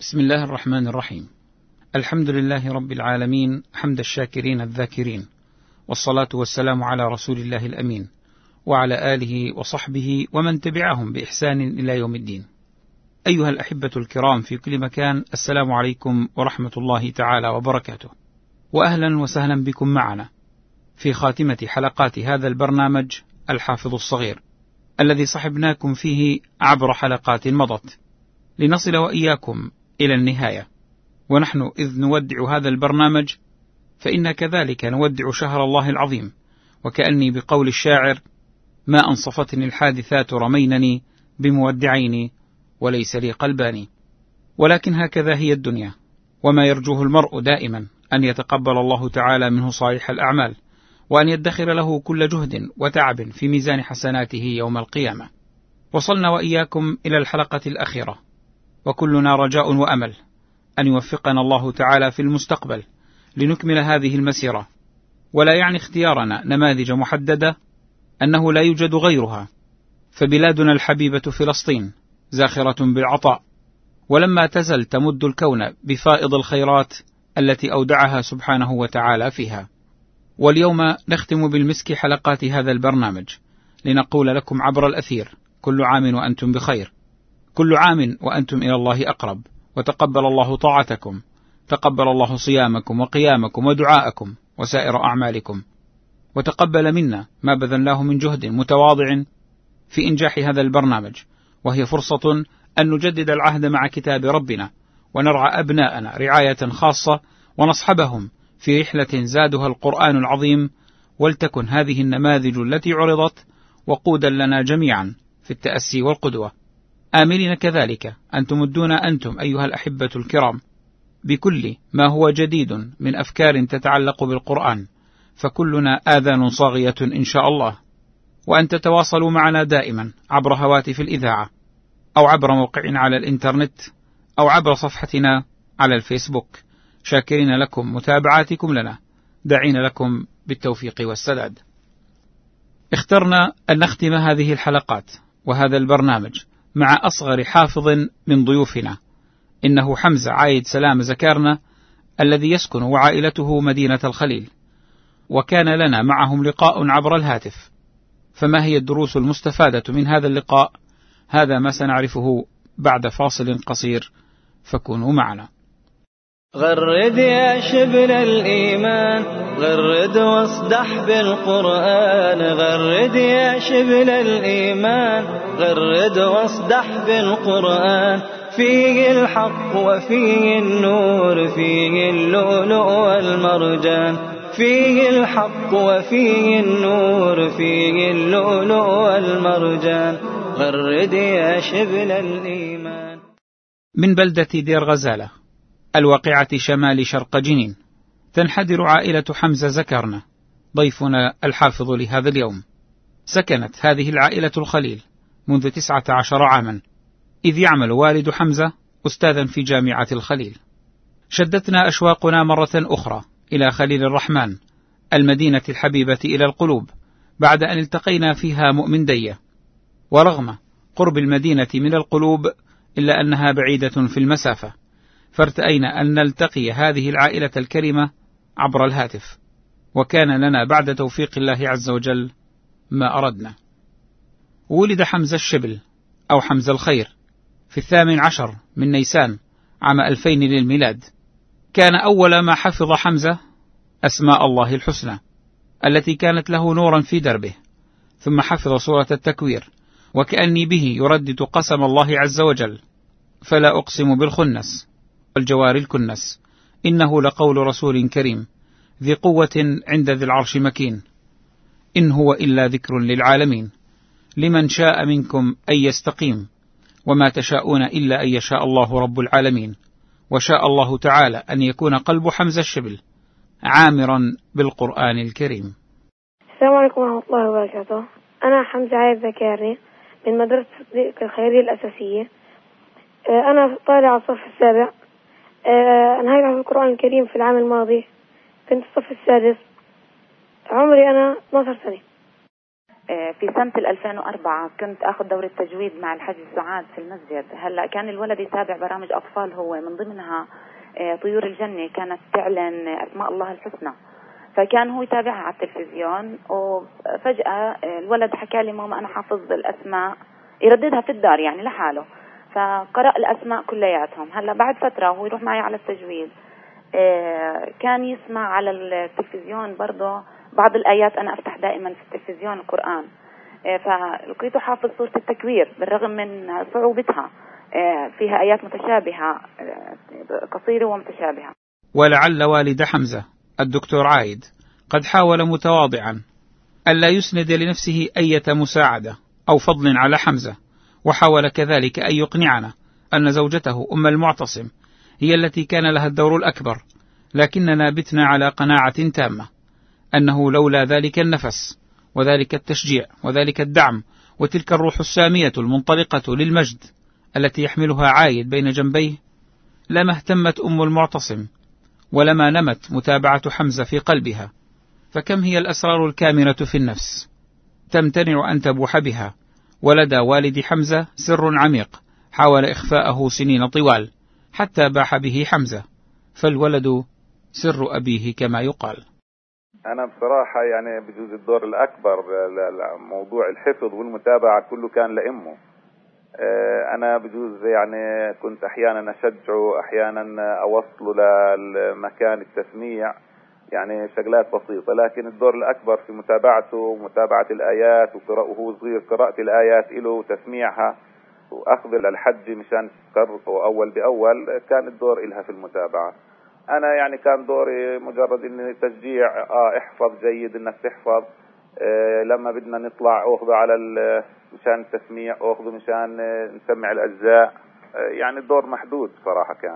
بسم الله الرحمن الرحيم. الحمد لله رب العالمين حمد الشاكرين الذاكرين، والصلاة والسلام على رسول الله الأمين وعلى آله وصحبه ومن تبعهم بإحسان إلى يوم الدين. أيها الأحبة الكرام في كل مكان، السلام عليكم ورحمة الله تعالى وبركاته، وأهلا وسهلا بكم معنا في خاتمة حلقات هذا البرنامج الحافظ الصغير الذي صحبناكم فيه عبر حلقات مضت لنصل وإياكم إلى النهاية. ونحن إذ نودع هذا البرنامج فإن كذلك نودع شهر الله العظيم، وكأني بقول الشاعر: ما أنصفتني الحادثات رمينني بمودعين وليس لي قلبان. ولكن هكذا هي الدنيا، وما يرجوه المرء دائما أن يتقبل الله تعالى منه صالح الأعمال، وأن يدخر له كل جهد وتعب في ميزان حسناته يوم القيامة. وصلنا وإياكم إلى الحلقة الأخيرة، وكلنا رجاء وأمل أن يوفقنا الله تعالى في المستقبل لنكمل هذه المسيرة، ولا يعني اختيارنا نماذج محددة أنه لا يوجد غيرها، فبلادنا الحبيبة فلسطين زاخرة بالعطاء، ولما تزل تمد الكون بفائض الخيرات التي أودعها سبحانه وتعالى فيها. واليوم نختم بالمسك حلقات هذا البرنامج لنقول لكم عبر الأثير: كل عام وأنتم بخير، كل عام وأنتم إلى الله أقرب، وتقبل الله طاعتكم، تقبل الله صيامكم وقيامكم ودعاءكم وسائر أعمالكم، وتقبل منا ما بذلناه من جهد متواضع في إنجاح هذا البرنامج، وهي فرصة أن نجدد العهد مع كتاب ربنا، ونرعى أبناءنا رعاية خاصة، ونصحبهم في رحلة زادها القرآن العظيم، ولتكن هذه النماذج التي عرضت وقودا لنا جميعا في التأسي والقدوة، آملين كذلك أن تمدونا أنتم أيها الأحبة الكرام بكل ما هو جديد من أفكار تتعلق بالقرآن، فكلنا آذان صاغية إن شاء الله، وأن تتواصلوا معنا دائما عبر هواتف الإذاعة، أو عبر موقعنا على الإنترنت، أو عبر صفحتنا على الفيسبوك، شاكرين لكم متابعاتكم لنا، داعين لكم بالتوفيق والسداد. اخترنا أن نختم هذه الحلقات وهذا البرنامج مع أصغر حافظ من ضيوفنا، إنه حمزة عايد سلام زكارنا، الذي يسكن وعائلته مدينة الخليل، وكان لنا معهم لقاء عبر الهاتف. فما هي الدروس المستفادة من هذا اللقاء؟ هذا ما سنعرفه بعد فاصل قصير، فكونوا معنا. غرد يا شبل الإيمان، غرد واصدح بالقرآن، غرد يا شبل الإيمان، غرد واصدح بالقرآن، فيه الحق وفيه النور، فيه اللؤلؤ والمرجان، فيه الحق وفيه النور، فيه اللؤلؤ والمرجان، غرد يا شبل الإيمان. من بلدة دير غزالة الواقعة شمال شرق جنين، تنحدر عائلة حمزة زكرنا، ضيفنا الحافظ لهذا اليوم. سكنت هذه العائلة الخليل منذ 19 عاما، إذ يعمل والد حمزة أستاذا في جامعة الخليل. شدتنا أشواقنا مرة أخرى إلى خليل الرحمن، المدينة الحبيبة إلى القلوب، بعد أن التقينا فيها مؤمن دية. ورغم قرب المدينة من القلوب إلا أنها بعيدة في المسافة، فارتأينا أن نلتقي هذه العائلة الكريمة عبر الهاتف، وكان لنا بعد توفيق الله عز وجل ما أردنا. ولد حمزة الشبل أو حمزة الخير في 18 من نيسان عام 2000 للميلاد. كان أول ما حفظ حمزة أسماء الله الحسنى التي كانت له نورا في دربه، ثم حفظ سورة التكوير، وكأني به يردد قسم الله عز وجل: فلا أقسم بالخنس والجوار الكنس، إنه لقول رسول كريم ذي قوة عند ذي العرش مكين، إن هو إلا ذكر للعالمين، لمن شاء منكم أن يستقيم، وما تشاءون إلا أن يشاء الله رب العالمين. وشاء الله تعالى أن يكون قلب حمزة الشبل عامرا بالقرآن الكريم. السلام عليكم ورحمة الله وبركاته. أنا حمزة عايد زكاري من مدرسة صديق الخيرية الأساسية. أنا طالع الصف السابع. أنهيت حفظ القرآن الكريم في العام الماضي، كنت الصف السادس، عمري أنا 12 سنة. في سنة 2004 كنت أخذ دورة تجويد مع الحاج سعاد في المسجد. هلأ كان الولد يتابع برامج أطفال، هو من ضمنها طيور الجنة، كانت تعلن أسماء الله الحسنى، فكان هو يتابعها على التلفزيون. وفجأة الولد حكى لي ماما أنا حافظ الأسماء، يرددها في الدار يعني لحاله، فقرأ الأسماء كلياتهم. هلأ بعد فترة هو يروح معي على التجويد، كان يسمع على التلفزيون برضه بعض الآيات، أنا أفتح دائما في التلفزيون القرآن، فلقيته حافظ سورة التكوير بالرغم من صعوبتها، فيها آيات متشابهة، قصيرة ومتشابهة. ولعل والد حمزة الدكتور عايد قد حاول متواضعا ألا يسند لنفسه أية مساعدة أو فضل على حمزة، وحاول كذلك أن يقنعنا أن زوجته أم المعتصم هي التي كان لها الدور الأكبر، لكننا بتنا على قناعة تامة أنه لولا ذلك النفس وذلك التشجيع وذلك الدعم وتلك الروح السامية المنطلقة للمجد التي يحملها عايد بين جنبيه، لما اهتمت أم المعتصم ولما نمت متابعة حمزة في قلبها. فكم هي الأسرار الكامنة في النفس تمتنع أن تبوح بها، ولدى والد حمزة سر عميق حاول إخفاءه سنين طوال حتى باح به حمزة، فالولد سر أبيه كما يقال. أنا بصراحة يعني بجوز الدور الأكبر موضوع الحفظ والمتابعة كله كان لأمه. أنا بجوز يعني كنت أحيانا أشجعه، أحيانا أوصله لمكان التسميع، يعني شغلات بسيطة، لكن الدور الأكبر في متابعته ومتابعة الآيات، وهو صغير قراءة الآيات له وتسميعها وأخذ الحج مشان تذكر أول بأول، كان الدور إلها في المتابعة. أنا يعني كان دوري مجرد إني تشجيع، احفظ جيد إنك تحفظ، لما بدنا نطلع أخذه على مشان التسميع، أخذه مشان نسمع الأجزاء، يعني الدور محدود صراحة كان.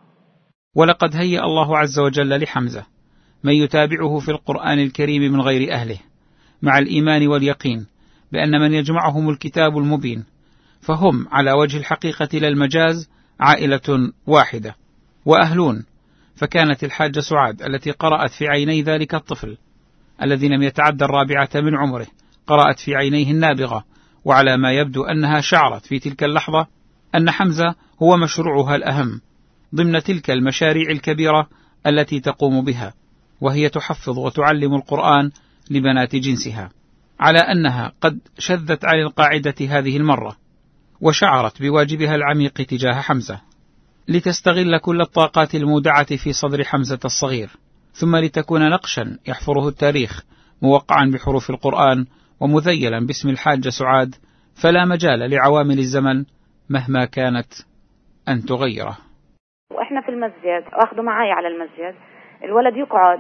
ولقد هيأ الله عز وجل لحمزة من يتابعه في القرآن الكريم من غير أهله، مع الإيمان واليقين بأن من يجمعهم الكتاب المبين، فهم على وجه الحقيقة لا المجاز عائلة واحدة وأهلون. فكانت الحاجة سعاد التي قرأت في عيني ذلك الطفل الذي لم يتعدى 4 من عمره، قرأت في عينيه النابغة، وعلى ما يبدو أنها شعرت في تلك اللحظة أن حمزة هو مشروعها الأهم ضمن تلك المشاريع الكبيرة التي تقوم بها، وهي تحفظ وتعلم القرآن لبنات جنسها، على أنها قد شذت عن القاعدة هذه المرة، وشعرت بواجبها العميق تجاه حمزة لتستغل كل الطاقات المودعة في صدر حمزة الصغير، ثم لتكون نقشا يحفره التاريخ موقعا بحروف القرآن ومذيلا باسم الحاجة سعاد، فلا مجال لعوامل الزمن مهما كانت أن تغيره. وإحنا في المسجد أخذه معي على المسجد، الولد يقعد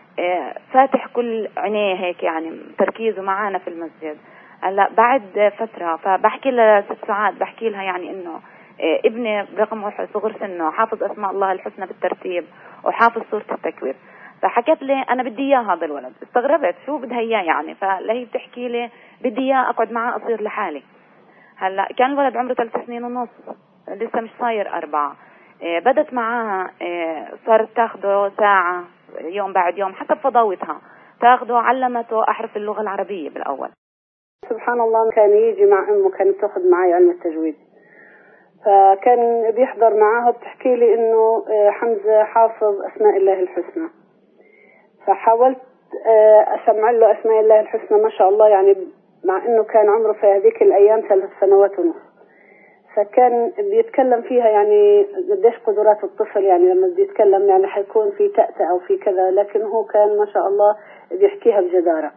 فاتح كل عينيه هيك، يعني تركيزه معانا في المسجد. هلا بعد فترة فبحكي لست سعاد، بحكي لها يعني إنه ابني برغم صغر سنه حافظ أسماء الله الحسنى بالترتيب وحافظ سورة التكوير، فحكت لي أنا بدي إياه هذا الولد. استغربت شو بدها إياه يعني، فلهي بتحكي لي بدي إياه أقعد معاه أصير لحالي. هلا كان الولد عمره 3 سنين ونص، لسه مش صاير 4. بدت معاه صارت تاخده ساعة يوم بعد يوم حسب فضاوتها، تاخده علمته أحرف اللغة العربية بالأول. سبحان الله كان يجي مع أمه، كانت تأخذ معي علم التجويد، فكان بيحضر معاها بتحكي لي إنه حمزة حافظ أسماء الله الحسنى، فحاولت أسمع له أسماء الله الحسنى ما شاء الله، يعني مع إنه كان عمره في هذيك الأيام 3 سنوات ونص، فكان بيتكلم فيها يعني قديش قدرات الطفل، يعني لما بيتكلم يعني حيكون في تأتأ أو في كذا، لكن هو كان ما شاء الله بيحكيها بجدارة.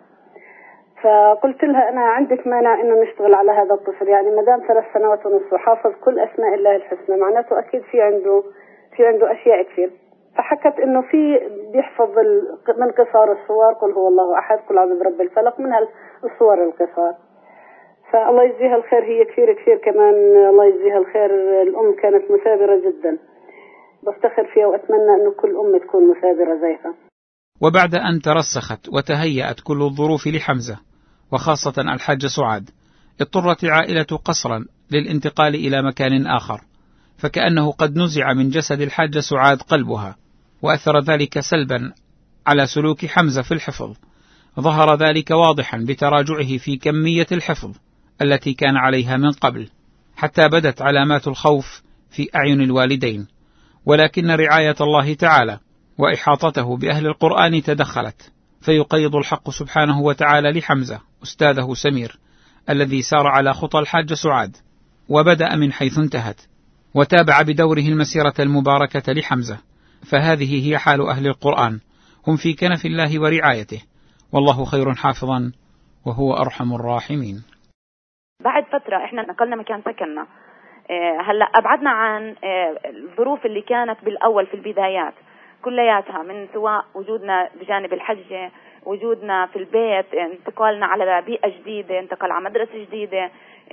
فقلت لها أنا عندك مانع إنه نشتغل على هذا الطفل، يعني ما دام 3 سنوات ونص وحافظ كل أسماء الله الحسنى معناته أكيد في عنده أشياء كثير. فحكت إنه في بيحفظ من قصار الصور، قل هو الله أحد، قل أعوذ برب الفلق، من الصور القصار. فالله يجزيها الخير، هي كثير كمان الله يجزيها الخير. الأم كانت مثابرة جدا، بفتخر فيها وأتمنى أنه كل أم تكون مثابرة زيها. وبعد أن ترسخت وتهيأت كل الظروف لحمزة وخاصة الحاجة سعاد، اضطرت العائلة قسرا للانتقال إلى مكان آخر، فكأنه قد نزع من جسد الحاجة سعاد قلبها، وأثر ذلك سلبا على سلوك حمزة في الحفظ، ظهر ذلك واضحا بتراجعه في كمية الحفظ التي كان عليها من قبل، حتى بدت علامات الخوف في أعين الوالدين، ولكن رعاية الله تعالى وإحاطته بأهل القرآن تدخلت، فيقيض الحق سبحانه وتعالى لحمزة أستاذه سمير الذي سار على خطى الحاج سعاد وبدأ من حيث انتهت، وتابع بدوره المسيرة المباركة لحمزة. فهذه هي حال أهل القرآن، هم في كنف الله ورعايته، والله خير حافظا وهو أرحم الراحمين. بعد فترة احنا نقلنا مكان سكننا، هلا أبعدنا عن الظروف اللي كانت بالأول في البدايات كلياتها، من سواء وجودنا بجانب الحجة، وجودنا في البيت، انتقالنا على بيئة جديدة، انتقال على مدرسة جديدة،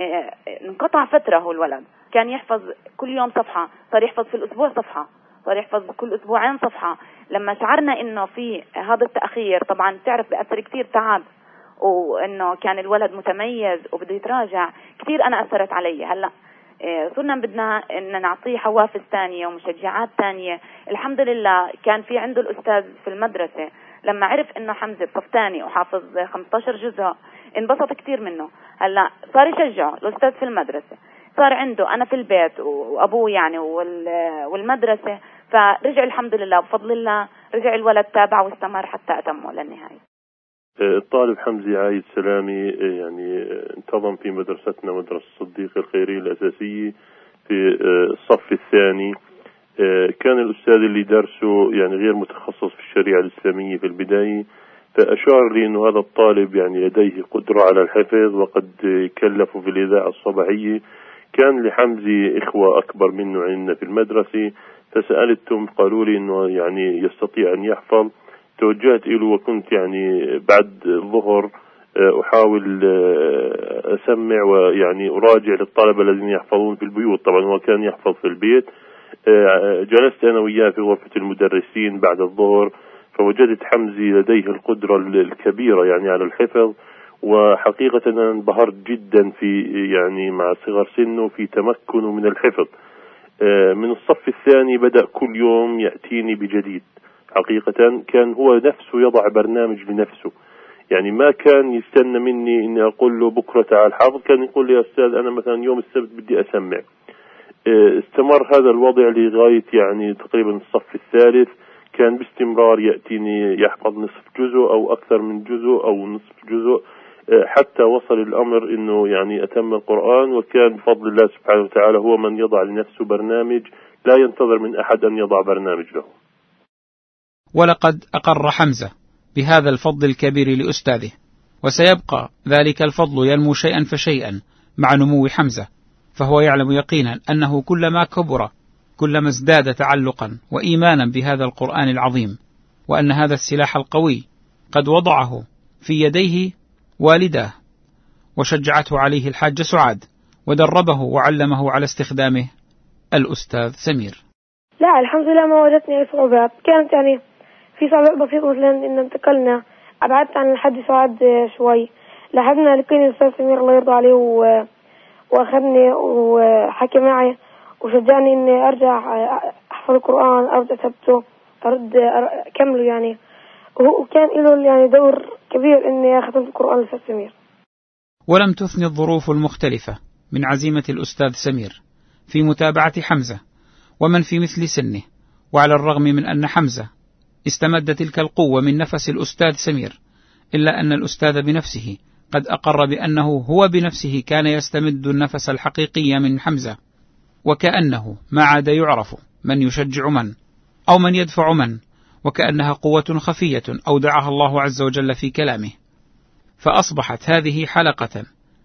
انقطع فترة. هو الولد كان يحفظ كل يوم صفحة، صار يحفظ في الأسبوع صفحة، صار يحفظ كل أسبوعين صفحة. لما شعرنا إنه في هذا التأخير، طبعا تعرف بأثر كتير تعب، وإنه كان الولد متميز وبده يتراجع كتير، أنا أثرت علي. هلأ صرنا بدنا إن نعطيه حوافز تانية ومشجعات تانية. الحمد لله كان في عنده الأستاذ في المدرسة، لما عرف إنه حمزة صف تاني وحافظ 15 جزء انبسط كتير منه. هلا صار يشجعه الأستاذ في المدرسة، صار عنده أنا في البيت وأبوه يعني والمدرسة، فرجع الحمد لله بفضل الله، رجع الولد تابع واستمر حتى أتمه للنهاية. الطالب حمزة عايد سلامي يعني انتظم في مدرستنا مدرسة الصديق الخيرية الأساسية في الصف الثاني. كان الأستاذ اللي درسه يعني غير متخصص في الشريعة الإسلامية في البداية، فأشار لي أنه هذا الطالب يعني لديه قدرة على الحفظ وقد كلفه في الإذاعة الصباحية. كان لحمزة إخوة أكبر منه عندنا في المدرسة، فسألتهم قالوا لي أنه يعني يستطيع أن يحفظ. توجهت إله وكنت يعني بعد الظهر أحاول أسمع ويعني أراجع للطلبة الذين يحفظون في البيوت. طبعا هو كان يحفظ في البيت. جلست أنا وياه في غرفة المدرسين بعد الظهر، فوجدت حمزة لديه القدرة الكبيرة يعني على الحفظ، وحقيقة أنا انبهرت جدا في يعني مع صغر سنه في تمكنه من الحفظ. من الصف الثاني بدأ كل يوم يأتيني بجديد. حقيقة كان هو نفسه يضع برنامج لنفسه، يعني ما كان يستنى مني إني أقول له بكرة تعال حافظ، كان يقول لي يا أستاذ أنا مثلا يوم السبت بدي أسمع. استمر هذا الوضع لغاية يعني تقريبا الصف الثالث، كان باستمرار يأتيني يحفظ نصف جزء أو أكثر من جزء أو نصف جزء، حتى وصل الأمر إنه يعني أتم القرآن. وكان بفضل الله سبحانه وتعالى هو من يضع لنفسه برنامج، لا ينتظر من أحد أن يضع برنامج له. ولقد أقر حمزة بهذا الفضل الكبير لأستاذه، وسيبقى ذلك الفضل ينمو شيئا فشيئا مع نمو حمزة، فهو يعلم يقينا أنه كلما كبر كلما ازداد تعلقا وإيمانا بهذا القرآن العظيم، وأن هذا السلاح القوي قد وضعه في يديه والداه، وشجعته عليه الحاج سعاد، ودربه وعلمه على استخدامه الأستاذ سمير. لا الحمد لله ما وجدتني أي صعوبات، كانت يعني في صعوبات بسيطة، مثلا إن انتقلنا أبعدت عن الحاج سعاد شوي، لحدنا لقيني الأستاذ سمير الله يرضى عليه وأخذني وحكى معي وشجعني إني أرجع أحفظ القرآن، أرجع أثبته، أرد أكمله يعني. وكان له يعني دور كبير إني أختم القرآن للأستاذ سمير. ولم تثني الظروف المختلفة من عزيمة الأستاذ سمير في متابعة حمزة ومن في مثل سنه، وعلى الرغم من أن حمزة استمد تلك القوة من نفس الأستاذ سمير، إلا أن الأستاذ بنفسه قد أقر بأنه هو بنفسه كان يستمد النفس الحقيقي من حمزة، وكأنه ما عاد يعرف من يشجع من أو من يدفع من، وكأنها قوة خفية أودعها الله عز وجل في كلامه، فأصبحت هذه حلقة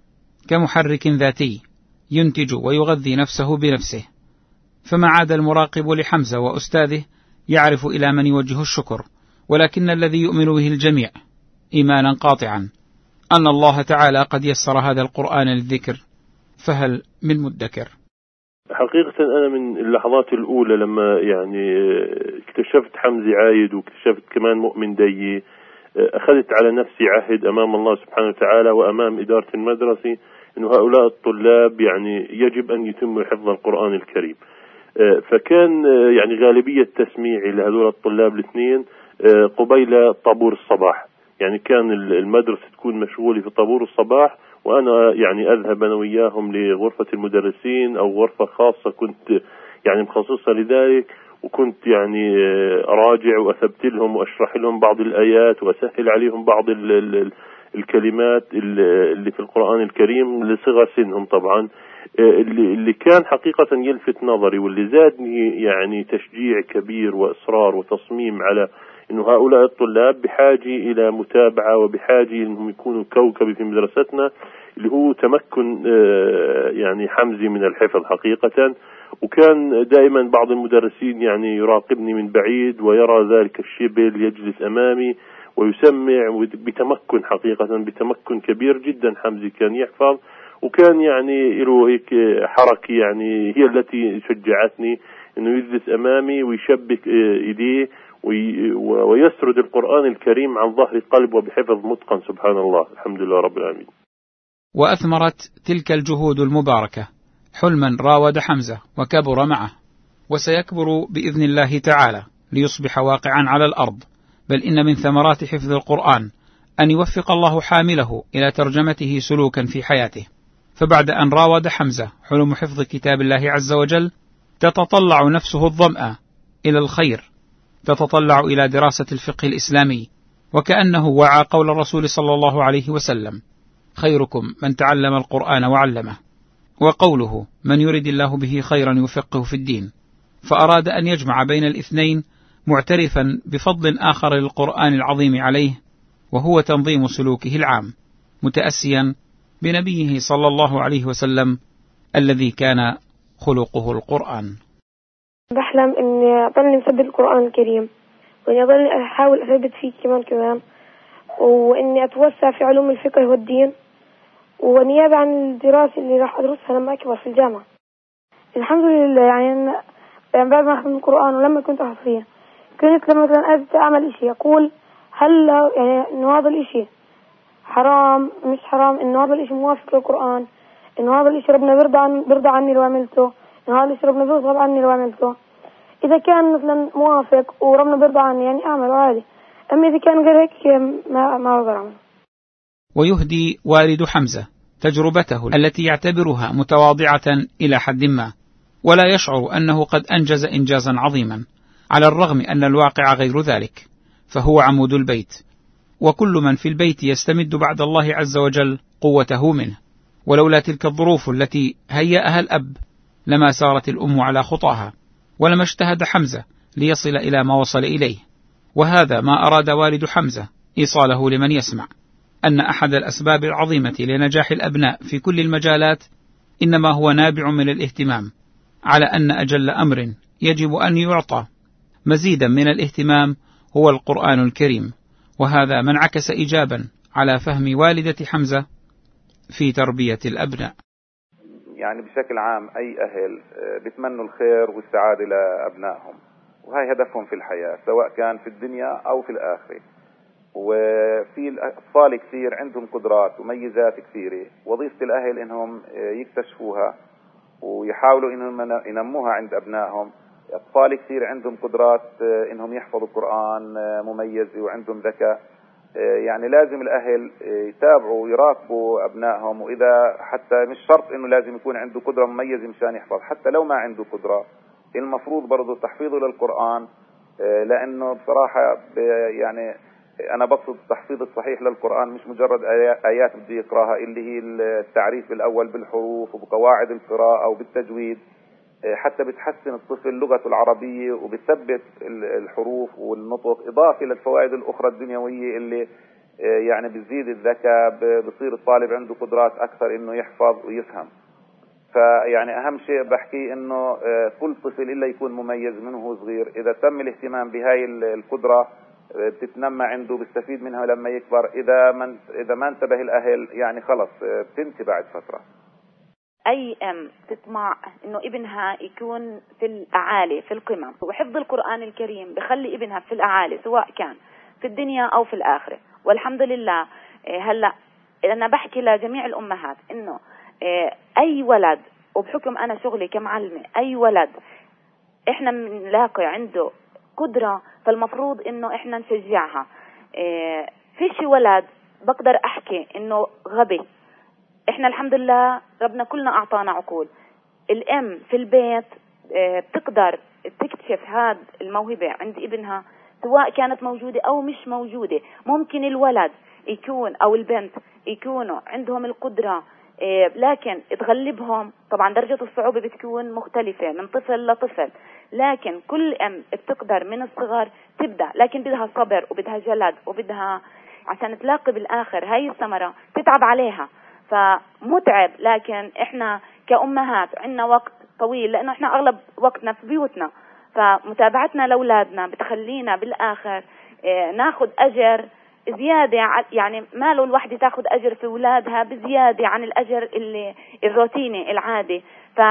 كمحرك ذاتي ينتج ويغذي نفسه بنفسه. فما عاد المراقب لحمزة وأستاذه يعرف إلى من يوجه الشكر، ولكن الذي يؤمن به الجميع إيمانا قاطعا أن الله تعالى قد يسر هذا القرآن للذكر، فهل من مدكر؟ حقيقة أنا من اللحظات الأولى لما يعني اكتشفت حمزة عايد واكتشفت كمان مؤمن دي، أخذت على نفسي عهد أمام الله سبحانه وتعالى وأمام إدارة المدرسة إنه هؤلاء الطلاب يعني يجب أن يتموا حفظ القرآن الكريم. فكان يعني غالبية تسميعي لهذول الطلاب الاثنين قبيل طابور الصباح، يعني كان المدرسة تكون مشغولة في طابور الصباح، وأنا يعني أذهب أنا وياهم لغرفة المدرسين أو غرفة خاصة كنت يعني مخصصة لذلك، وكنت يعني أراجع وأثبت لهم وأشرح لهم بعض الآيات وأسهل عليهم بعض الكلمات اللي في القرآن الكريم لصغر سنهم طبعا. اللي كان حقيقة يلفت نظري واللي زادني يعني تشجيع كبير وإصرار وتصميم على إنه هؤلاء الطلاب بحاجة إلى متابعة وبحاجة إنهم يكونوا كوكب في مدرستنا، اللي هو تمكن يعني حمزي من الحفظ حقيقة. وكان دائما بعض المدرسين يعني يراقبني من بعيد ويرى ذلك الشبل يجلس أمامي ويسمع بتمكن، حقيقة بتمكن كبير جدا. حمزي كان يحفظ، وكان يعني له هيك حركة يعني هي التي شجعتني إنه يجلس أمامي ويشبك إيديه ويسرد القرآن الكريم عن ظهر قلب وبحفظ متقن. سبحان الله، الحمد لله رب العالمين. وأثمرت تلك الجهود المباركة حلما راود حمزة وكبر معه، وسيكبر بإذن الله تعالى ليصبح واقعا على الأرض. بل إن من ثمرات حفظ القرآن أن يوفق الله حامله إلى ترجمته سلوكا في حياته. فبعد أن راود حمزة حلم حفظ كتاب الله عز وجل، تتطلع نفسه الظمأ إلى الخير، تتطلع إلى دراسة الفقه الإسلامي، وكأنه وعى قول الرسول صلى الله عليه وسلم: خيركم من تعلم القرآن وعلمه، وقوله: من يرد الله به خيرا يفقه في الدين. فأراد أن يجمع بين الاثنين، معترفا بفضل آخر للقرآن العظيم عليه، وهو تنظيم سلوكه العام، متأسيا بنبيه صلى الله عليه وسلم الذي كان خلقه القرآن. بحلم إني أضل مثبت القرآن الكريم، وإني أضل أحاول أثبت فيه كمان، وإني أتوسع في علوم الفقه والدين، ونيابة عن الدراسة اللي راح أدرسها لما أكبر في الجامعة. الحمد لله يعني بعد ما أخذ القرآن ولما كنت أحفظه، كنت لما مثلا أعمل إشي أقول هل يعني إنه هذا الإشي حرام مش حرام، إنه هذا الإشي موافق للقرآن، إنه هذا الإشي ربنا برضى عني لو عملته، إنه هذا الإشي ربنا بيغضب عني لو عملته. إذا كان مثلا موافق وربنا برضى عني يعني أعمله عادي، أما إذا كان غير هيك ما أقدر أعمله. ويهدي والد حمزة تجربته التي يعتبرها متواضعة إلى حد ما، ولا يشعر أنه قد أنجز إنجازا عظيما، على الرغم أن الواقع غير ذلك، فهو عمود البيت، وكل من في البيت يستمد بعد الله عز وجل قوته منه. ولولا تلك الظروف التي هيأها الأب لما سارت الأم على خطاها، ولما اجتهد حمزة ليصل إلى ما وصل إليه. وهذا ما أراد والد حمزة إيصاله لمن يسمع، أن أحد الأسباب العظيمة لنجاح الأبناء في كل المجالات إنما هو نابع من الاهتمام، على أن أجل أمر يجب أن يعطى مزيدا من الاهتمام هو القرآن الكريم. وهذا من عكس إيجابا على فهم والدة حمزة في تربية الأبناء. يعني بشكل عام أي أهل بيتمنوا الخير والسعادة لأبنائهم، وهي هدفهم في الحياة سواء كان في الدنيا أو في الآخرة. وفي الأطفال كثير عندهم قدرات وميزات كثيرة، وظيفة الأهل إنهم يكتشفوها ويحاولوا إنهم ينموها عند أبنائهم. أطفال كثير عندهم قدرات إنهم يحفظوا القرآن مميزة وعندهم ذكاء، يعني لازم الأهل يتابعوا ويراقبوا أبنائهم. وإذا حتى مش شرط إنه لازم يكون عنده قدرة مميزة مشان يحفظ، حتى لو ما عنده قدرة المفروض برضو تحفيظه للقرآن، لأنه بصراحة يعني أنا بقصد التحفيظ الصحيح للقرآن مش مجرد آيات بدي يقراها، اللي هي التعريف الأول بالحروف وبقواعد القراءة وبالتجويد، حتى بتحسن الطفل لغته العربية وبتثبت الحروف والنطق، إضافة للفوائد الأخرى الدنيوية اللي يعني بتزيد الذكاء، بصير الطالب عنده قدرات أكثر إنه يحفظ ويفهم. فيعني أهم شيء بحكي إنه كل طفل إلا يكون مميز منه هو صغير، إذا تم الاهتمام بهاي القدرة بتتنمى عنده، بيستفيد منها لما يكبر. إذا ما انتبه الأهل يعني خلص بتنتهي بعد فترة. أي أم تطمع إنه ابنها يكون في الأعالي في القمم، وحفظ القرآن الكريم بخلي ابنها في الأعالي سواء كان في الدنيا أو في الآخرة. والحمد لله هلأ أنا بحكي لجميع الأمهات إنه أي ولد، وبحكم أنا شغلي كمعلمة، أي ولد إحنا بنلاقي عنده قدرة فالمفروض إنه إحنا نشجعها فيش ولد بقدر أحكي إنه غبي. إحنا الحمد لله ربنا كلنا أعطانا عقول. الأم في البيت بتقدر تكتشف هذا الموهبة عند ابنها سواء كانت موجودة أو مش موجودة. ممكن الولد يكون أو البنت يكونوا عندهم القدرة لكن تغلبهم. طبعا درجة الصعوبة بتكون مختلفة من طفل لطفل، لكن كل أم بتقدر من الصغر تبدأ، لكن بدها صبر وبدها جلد وبدها عشان تلاقي بالآخر هاي الثمرة تتعب عليها، فمتعب. لكن إحنا كأمهات عنا وقت طويل لأنه إحنا أغلب وقتنا في بيوتنا، فمتابعتنا لأولادنا بتخلينا بالآخر ناخد أجر زيادة. يعني ما له الوحدة تاخد أجر في أولادها بزيادة عن الأجر اللي الروتيني العادي.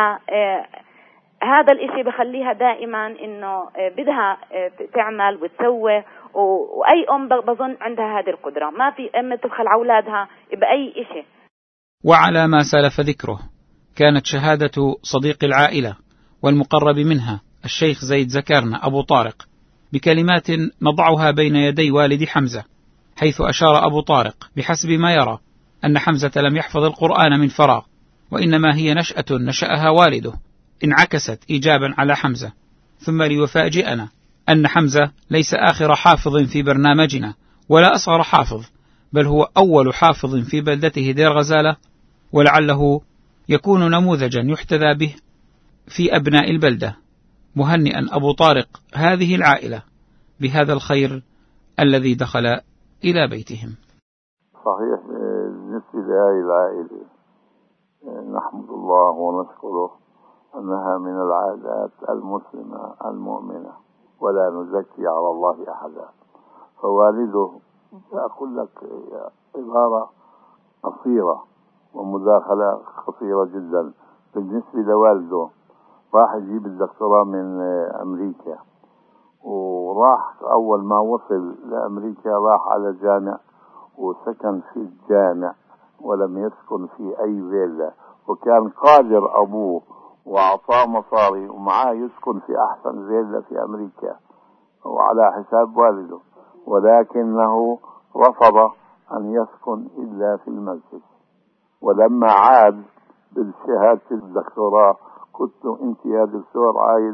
فهذا الإشي بخليها دائما إنه بدها تعمل وتسوي. وأي أم بظن عندها هذه القدرة، ما في أم تبخل على أولادها بأي إشي. وعلى ما سلف ذكره كانت شهادة صديق العائلة والمقرب منها الشيخ زيد زكارنة أبو طارق بكلمات نضعها بين يدي والد حمزة، حيث أشار أبو طارق بحسب ما يرى أن حمزة لم يحفظ القرآن من فراغ، وإنما هي نشأة نشأها والده انعكست إيجابا على حمزة. ثم ليفاجئنا أن حمزة ليس آخر حافظ في برنامجنا ولا أصغر حافظ، بل هو أول حافظ في بلدته دير غزالة، ولعله يكون نموذجا يحتذى به في أبناء البلدة. مهنئا أبو طارق هذه العائلة بهذا الخير الذي دخل إلى بيتهم. صحيح، بالنسبة لهذه العائلة نحمد الله ونشكره أنها من العائلات المسلمة المؤمنة، ولا نزكي على الله أحدا. فوالده أقول لك عبارة قصيرة ومداخلة قصيرة جدا. بالنسبة لوالده راح يجيب الدكتوراه من أمريكا، وراح أول ما وصل لأمريكا راح على جامع وسكن في الجامع ولم يسكن في أي فيلا، وكان قادر أبوه وأعطاه مصاري ومعاه يسكن في أحسن فيلا في أمريكا وعلى حساب والده، ولكنه رفض أن يسكن إلا في المسجد. ولما عاد بالشهادة الدكتوراه قلت له أنت يا دكتور عايز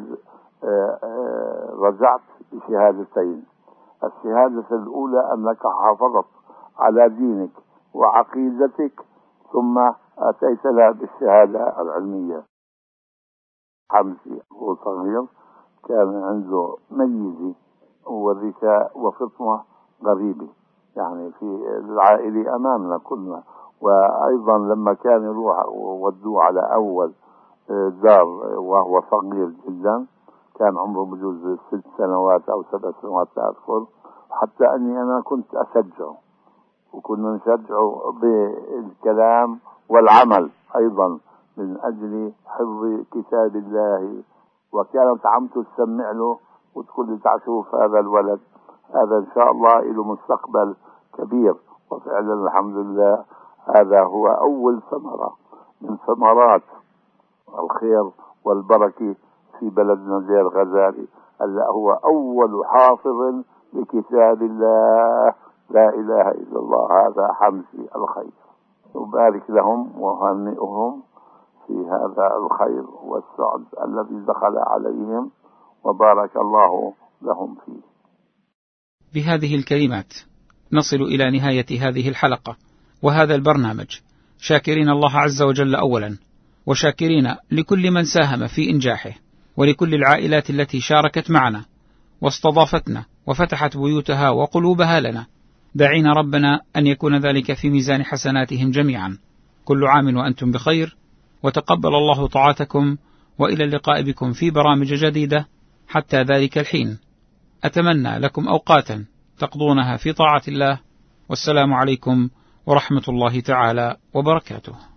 رجعت بشهادتين. الشهادة الأولى أنك حافظت على دينك وعقيدتك ثم أتيت لها بالشهادة العلمية. حمزة هو صغير كان عنده ميزة وذكاء وفطنة غريبة، يعني في العائلة أمامنا كلنا. وأيضا لما كان يروح ودوه على أول دار وهو صغير جدا، كان عمره بجوز 6 سنوات أو 7 سنوات لا أذكر، حتى أني أنا كنت أشجعه وكنا نشجعه بالكلام والعمل أيضا من أجل حفظ كتاب الله. وكانت عمته تسمع له وتقول لي تعشوف هذا الولد هذا إن شاء الله له مستقبل كبير. وفعلا الحمد لله هذا هو أول ثمرة من ثمرات الخير والبركة في بلدنا دير غزالة، ألا هو أول حافظ لكتاب الله لا إله إلا الله. هذا حمزة الخير، وبارك لهم وهنئهم في هذا الخير والسعد الذي دخل عليهم، وبارك الله لهم فيه. بهذه الكلمات نصل إلى نهاية هذه الحلقة وهذا البرنامج، شاكرين الله عز وجل أولا، وشاكرين لكل من ساهم في إنجاحه، ولكل العائلات التي شاركت معنا واستضافتنا وفتحت بيوتها وقلوبها لنا، داعين ربنا أن يكون ذلك في ميزان حسناتهم جميعا. كل عام وأنتم بخير، وتقبل الله طاعتكم، وإلى اللقاء بكم في برامج جديدة. حتى ذلك الحين أتمنى لكم أوقاتا تقضونها في طاعة الله، والسلام عليكم ورحمة الله تعالى وبركاته.